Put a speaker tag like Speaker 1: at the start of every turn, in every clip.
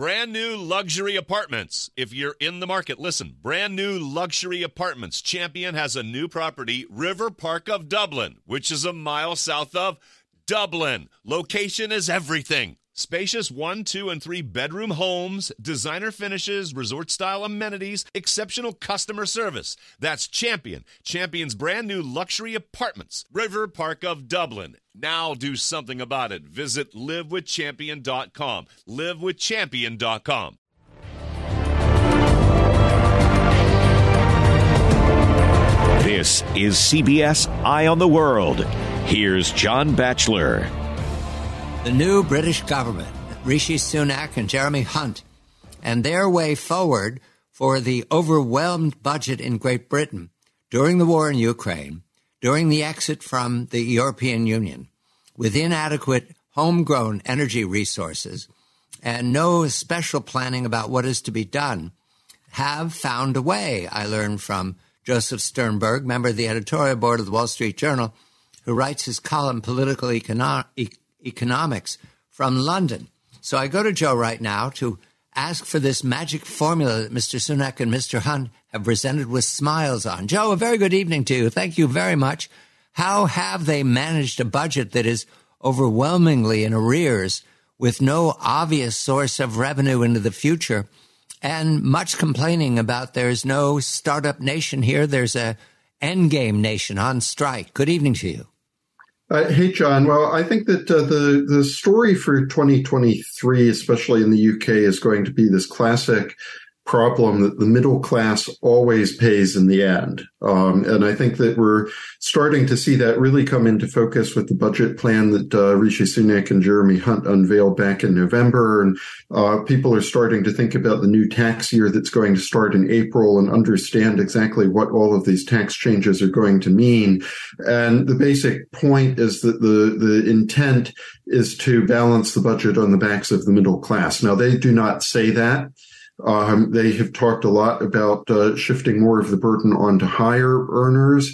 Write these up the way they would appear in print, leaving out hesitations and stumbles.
Speaker 1: Brand new luxury apartments. If you're in the market, listen. Brand new luxury apartments. Champion has a new property, River Park of Dublin, which is a mile south of Dublin. Location is everything. Spacious 1, 2, and 3 bedroom homes, designer finishes, resort-style amenities, exceptional customer service. That's Champion. Champion's brand new luxury apartments, River Park of Dublin. Now do something about it. Visit livewithchampion.com. livewithchampion.com.
Speaker 2: This is CBS Eye on the World. Here's John Batchelor.
Speaker 3: The new British government, Rishi Sunak and Jeremy Hunt, and their way forward for the overwhelmed budget in Great Britain during the war in Ukraine, during the exit from the European Union, with inadequate homegrown energy resources and no special planning about what is to be done, have found a way. I learned from Joseph Sternberg, member of the editorial board of the Wall Street Journal, who writes his column Political Economics from London. So I go to Joe right now to ask for this magic formula that Mr. Sunak and Mr. Hunt have presented with smiles on. Joe, a very good evening to you. Thank you very much. How have they managed a budget that is overwhelmingly in arrears with no obvious source of revenue into the future and much complaining about there's no startup nation here, there's a endgame nation on strike? Good evening to you.
Speaker 4: Hey, John. Well, I think that the story for 2023, especially in the UK, is going to be this classic problem that the middle class always pays in the end. And I think that we're starting to see that really come into focus with the budget plan that Rishi Sunak and Jeremy Hunt unveiled back in November. And people are starting to think about the new tax year that's going to start in April and understand exactly what all of these tax changes are going to mean. And the basic point is that the intent is to balance the budget on the backs of the middle class. Now, they do not say that. They have talked a lot about shifting more of the burden onto higher earners,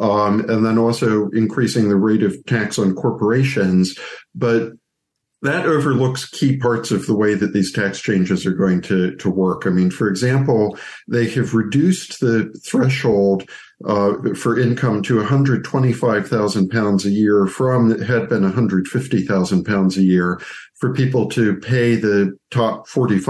Speaker 4: and then also increasing the rate of tax on corporations. But that overlooks key parts of the way that these tax changes are going to work. I mean, for example, they have reduced the threshold for income to £125,000 a year from it had been £150,000 a year for people to pay the top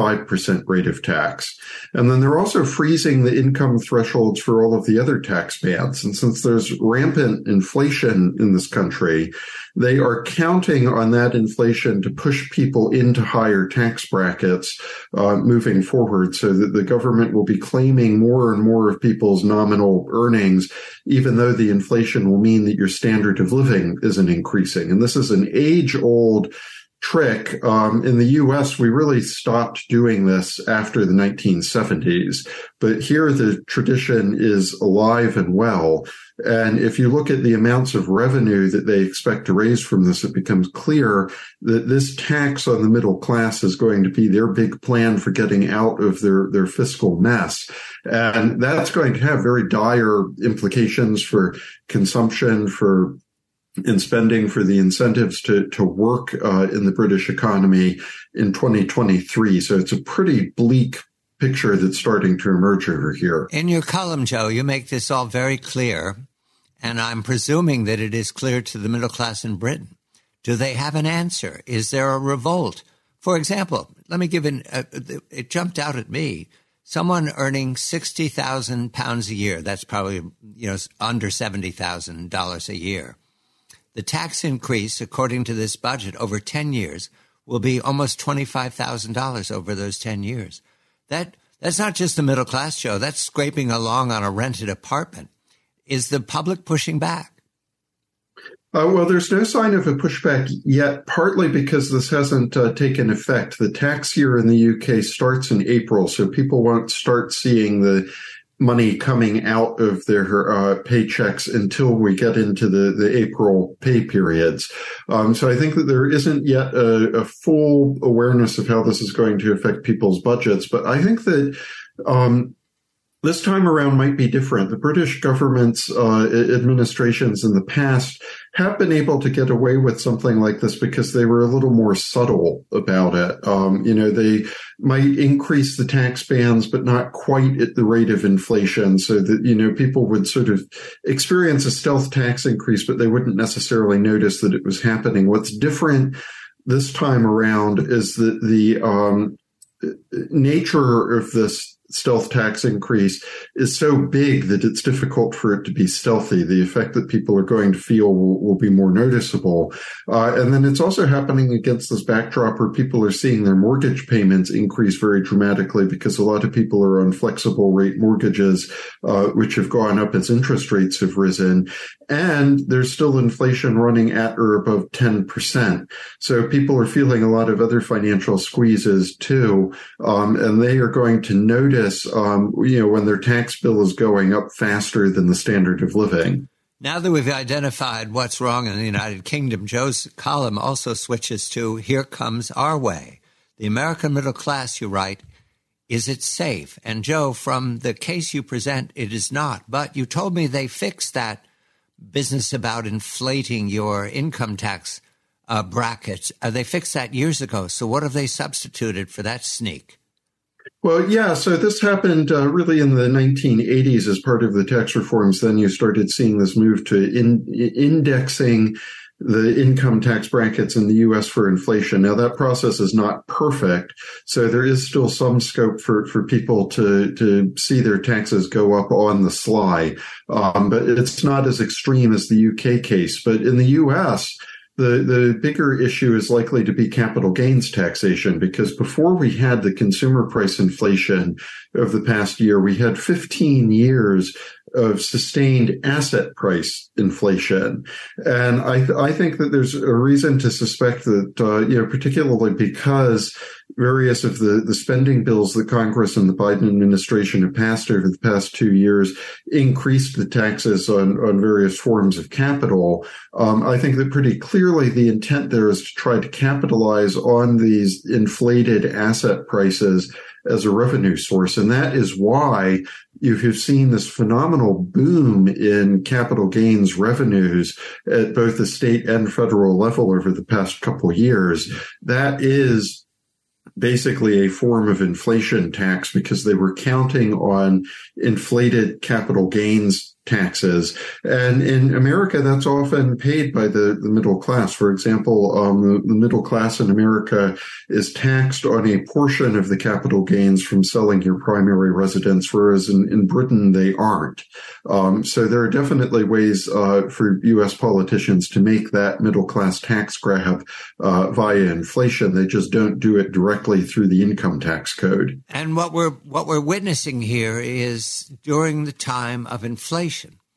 Speaker 4: 45% rate of tax. And then they're also freezing the income thresholds for all of the other tax bands. And since there's rampant inflation in this country, they are counting on that inflation to push people into higher tax brackets moving forward, so that the government will be claiming more and more of people's nominal earnings, even though the inflation will mean that your standard of living isn't increasing. And this is an age-old trick. In the U.S., we really stopped doing this after the 1970s. But here the tradition is alive and well. And if you look at the amounts of revenue that they expect to raise from this, it becomes clear that this tax on the middle class is going to be their big plan for getting out of their fiscal mess. And that's going to have very dire implications for consumption, in spending, for the incentives to work in the British economy in 2023. So it's a pretty bleak picture that's starting to emerge over here.
Speaker 3: In your column, Joe, you make this all very clear, and I'm presuming that it is clear to the middle class in Britain. Do they have an answer? Is there a revolt? For example, let me give it jumped out at me. Someone earning £60,000 a year, that's probably, under $70,000 a year. The tax increase, according to this budget, over 10 years will be almost $25,000 over those 10 years. That's not just the middle class, Joe. That's scraping along on a rented apartment. Is the public pushing back?
Speaker 4: Well, there's no sign of a pushback yet, partly because this hasn't taken effect. The tax year in the UK starts in April, so people won't start seeing the money coming out of their paychecks until we get into the April pay periods. So I think that there isn't yet a full awareness of how this is going to affect people's budgets. But I think that this time around might be different. The British government's administrations in the past have been able to get away with something like this because they were a little more subtle about it. They might increase the tax bands, but not quite at the rate of inflation, so that, people would sort of experience a stealth tax increase, but they wouldn't necessarily notice that it was happening. What's different this time around is that the nature of this stealth tax increase is so big that it's difficult for it to be stealthy. The effect that people are going to feel will be more noticeable. And then it's also happening against this backdrop where people are seeing their mortgage payments increase very dramatically because a lot of people are on flexible rate mortgages, which have gone up as interest rates have risen. And there's still inflation running at or above 10%. So people are feeling a lot of other financial squeezes too. And they are going to notice when their tax bill is going up faster than the standard of living.
Speaker 3: Now that we've identified what's wrong in the United Kingdom, Joe's column also switches to Here Comes Our Way. The American middle class, you write, is it safe? And Joe, from the case you present, it is not. But you told me they fixed that business about inflating your income tax brackets. They fixed that years ago. So what have they substituted for that sneak?
Speaker 4: Well, yeah, so this happened really in the 1980s as part of the tax reforms. Then you started seeing this move to indexing the income tax brackets in the U.S. for inflation. Now, that process is not perfect, so there is still some scope for people to see their taxes go up on the sly, but it's not as extreme as the U.K. case. But in the U.S., the bigger issue is likely to be capital gains taxation, because before we had the consumer price inflation of the past year, we had 15 years of sustained asset price inflation. And I think that there's a reason to suspect that, particularly because various of the spending bills that Congress and the Biden administration have passed over the past 2 years increased the taxes on various forms of capital. I think that pretty clearly the intent there is to try to capitalize on these inflated asset prices as a revenue source. And that is why you have seen this phenomenal boom in capital gains revenues at both the state and federal level over the past couple of years. That is basically a form of inflation tax, because they were counting on inflated capital gains taxes. And in America, that's often paid by the middle class. For example, the middle class in America is taxed on a portion of the capital gains from selling your primary residence, whereas in Britain, they aren't. So there are definitely ways for U.S. politicians to make that middle class tax grab via inflation. They just don't do it directly through the income tax code.
Speaker 3: And what we're witnessing here is during the time of inflation.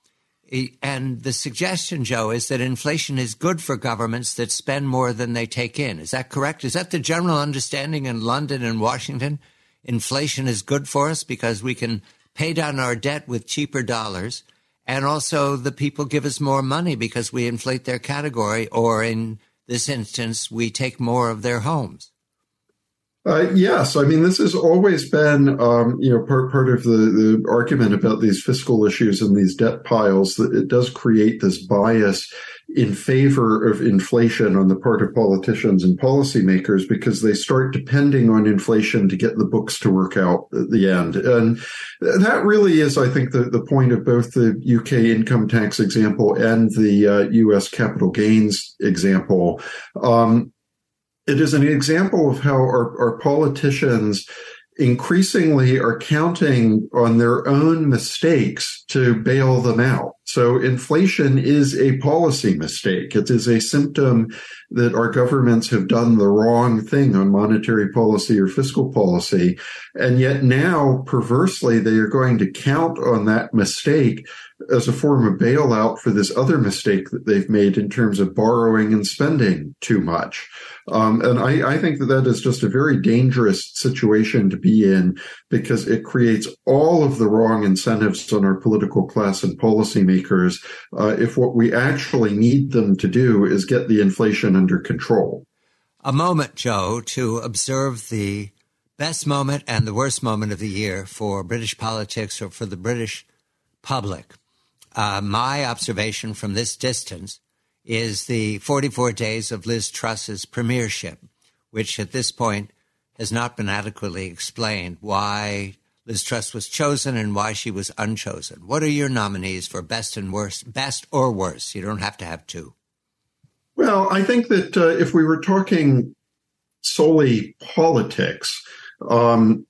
Speaker 3: And the suggestion, Joe, is that inflation is good for governments that spend more than they take in. Is that correct? Is that the general understanding in London and Washington? Inflation is good for us because we can pay down our debt with cheaper dollars, and also the people give us more money because we inflate their category, or in this instance, we take more of their homes.
Speaker 4: Yes. I mean, this has always been, part of the argument about these fiscal issues and these debt piles, that it does create this bias in favor of inflation on the part of politicians and policymakers, because they start depending on inflation to get the books to work out at the end. And that really is, I think, the point of both the UK income tax example and the US capital gains example. It is an example of how our politicians increasingly are counting on their own mistakes to bail them out. So inflation is a policy mistake. It is a symptom that our governments have done the wrong thing on monetary policy or fiscal policy. And yet now, perversely, they are going to count on that mistake as a form of bailout for this other mistake that they've made in terms of borrowing and spending too much. And I think that is just a very dangerous situation to be in, because it creates all of the wrong incentives on our political class and policymakers if what we actually need them to do is get the inflation under control.
Speaker 3: A moment, Joe, to observe the best moment and the worst moment of the year for British politics or for the British public. My observation from this distance is the 44 days of Liz Truss's premiership, which at this point has not been adequately explained why Liz Truss was chosen and why she was unchosen. What are your nominees for best and worst, best or worst? You don't have to have two.
Speaker 4: Well, I think that if we were talking solely politics, I'm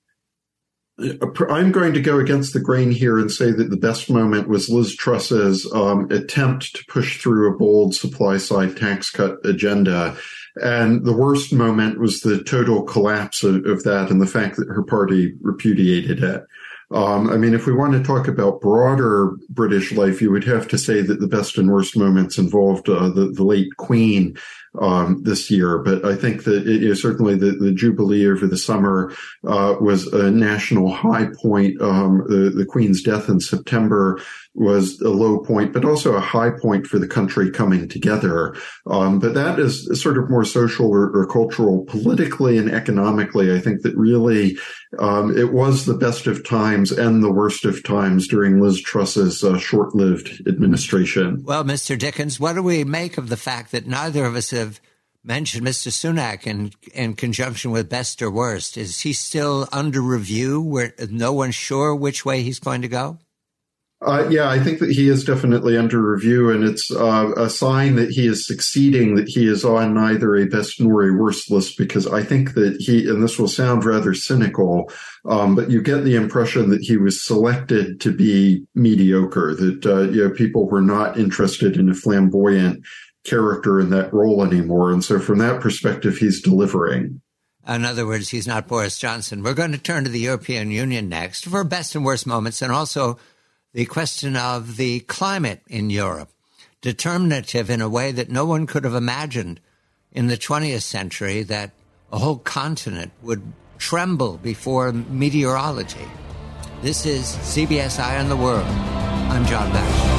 Speaker 4: going to go against the grain here and say that the best moment was Liz Truss's attempt to push through a bold supply-side tax cut agenda. And the worst moment was the total collapse of that and the fact that her party repudiated it. If we want to talk about broader British life, you would have to say that the best and worst moments involved the late Queen this year. But I think that certainly the Jubilee over the summer was a national high point. The Queen's death in September was a low point, but also a high point for the country coming together. But that is sort of more social or cultural. Politically and economically, I think that really it was the best of times and the worst of times during Liz Truss's short-lived administration.
Speaker 3: Well, Mr. Dickens, what do we make of the fact that neither of us have mentioned Mr. Sunak in conjunction with best or worst? Is he still under review where no one's sure which way he's going to go?
Speaker 4: Yeah, I think that he is definitely under review, and it's a sign that he is succeeding, that he is on neither a best nor a worst list, because I think that and this will sound rather cynical, but you get the impression that he was selected to be mediocre, that people were not interested in a flamboyant character in that role anymore. And so from that perspective, he's delivering.
Speaker 3: In other words, he's not Boris Johnson. We're going to turn to the European Union next for best and worst moments, and also the question of the climate in Europe, determinative in a way that no one could have imagined in the 20th century, that a whole continent would tremble before meteorology. This is CBS Eye on the World. I'm John Batchelor.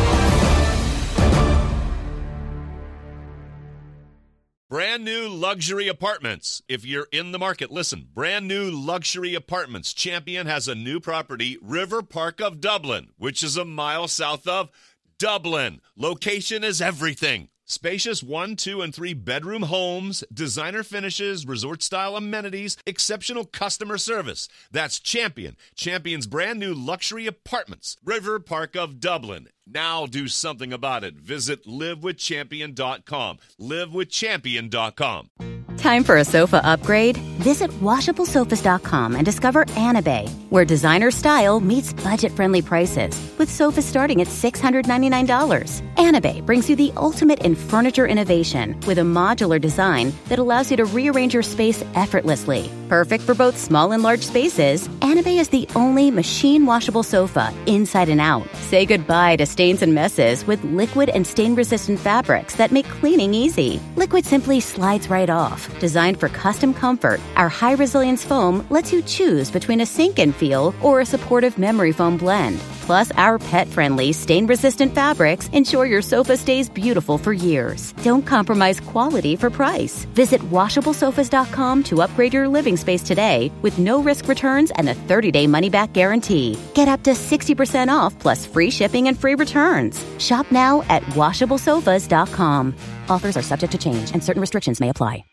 Speaker 1: Brand new luxury apartments. If you're in the market, listen. Brand new luxury apartments. Champion has a new property, River Park of Dublin, which is a mile south of Dublin. Location is everything. Spacious 1, 2, and 3 bedroom homes, designer finishes, resort-style amenities, exceptional customer service. That's Champion. Champion's brand new luxury apartments, River Park of Dublin. Now do something about it. Visit livewithchampion.com. livewithchampion.com.
Speaker 5: Time for a sofa upgrade? Visit WashableSofas.com and discover Anabay, where designer style meets budget-friendly prices, with sofas starting at $699. Anabay brings you the ultimate in furniture innovation with a modular design that allows you to rearrange your space effortlessly. Perfect for both small and large spaces, Anabay is the only machine-washable sofa inside and out. Say goodbye to stains and messes with liquid and stain-resistant fabrics that make cleaning easy. Liquid simply slides right off. Designed for custom comfort, our high-resilience foam lets you choose between a sink-in feel or a supportive memory foam blend. Plus, our pet-friendly, stain-resistant fabrics ensure your sofa stays beautiful for years. Don't compromise quality for price. Visit WashableSofas.com to upgrade your living space today with no-risk returns and a 30-day money-back guarantee. Get up to 60% off plus free shipping and free returns. Shop now at WashableSofas.com. Offers are subject to change and certain restrictions may apply.